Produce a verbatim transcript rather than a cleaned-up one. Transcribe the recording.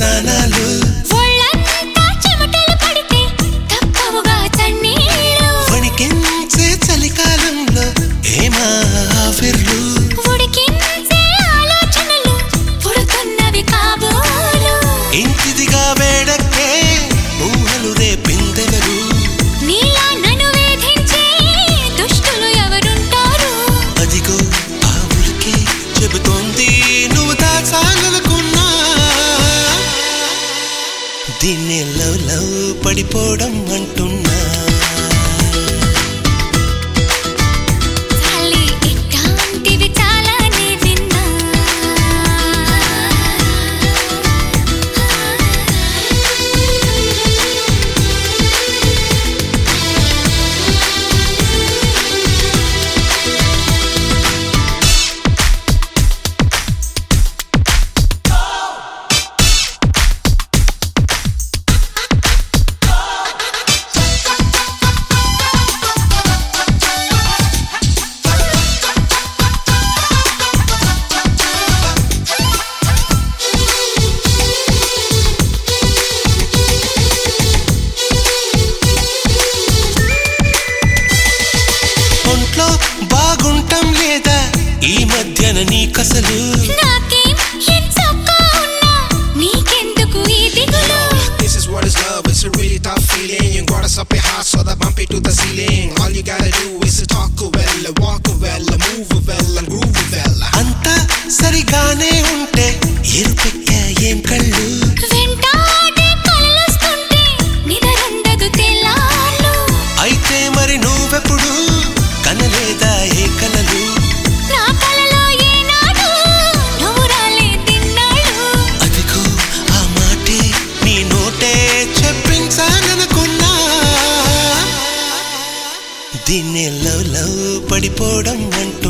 స్నానాలు ఒళ్ళంతా చెమటలు పడితే తప్పవుగా చన్నీళ్ళు వణికించే చలికాలంలో ఏమా ఆవిర్లు ఉడికించే ఆలోచనలు పుడుతున్నవి కాబోలు ఇంటిదిగా వేడక్కే ఊహలు రేపిందెవరు నీలా నన్ను వేధించే దుష్టులు ఎవరుంటారు అదిగో ఆ ఉలికే చెబుతోంది నువ్వు దాచాలనుకున్నా దీన్నే లవ్ లవ్ పడిపోవడం అంటున్నా చాలే ఇట్లాంటివి చాలానే విన్నా ఒంట్లో బాగుంటాం లేదా ఈ మధ్యన నీకసలు నాకేం ఎంచక్కా ఉన్నా నీకెందుకు ఈ దిగులు This is what is love, it's a really tough feeling. You got us up your heart so that bump it to the ceiling. All you gotta do is to talk well, walk well, move well, and groove well. అంతా సరిగానే ఉంటే ఎరుపెక్కా ఏం కళ్ళు వెంటాడే కలలొస్తుంటే నిదరుండదు తెల్లార్లు అయితే మరి నువ్వెప్పుడు కనలేదా ఏ కలలు నా కలలో ఏనాడు నువ్వు రాలేదిన్నాళ్ళు అదిగో ఆ మాటే నీ నోటే చెప్పించాలనుకున్నా దీన్నే లవ్ లవ్ పడిపోవడం అంట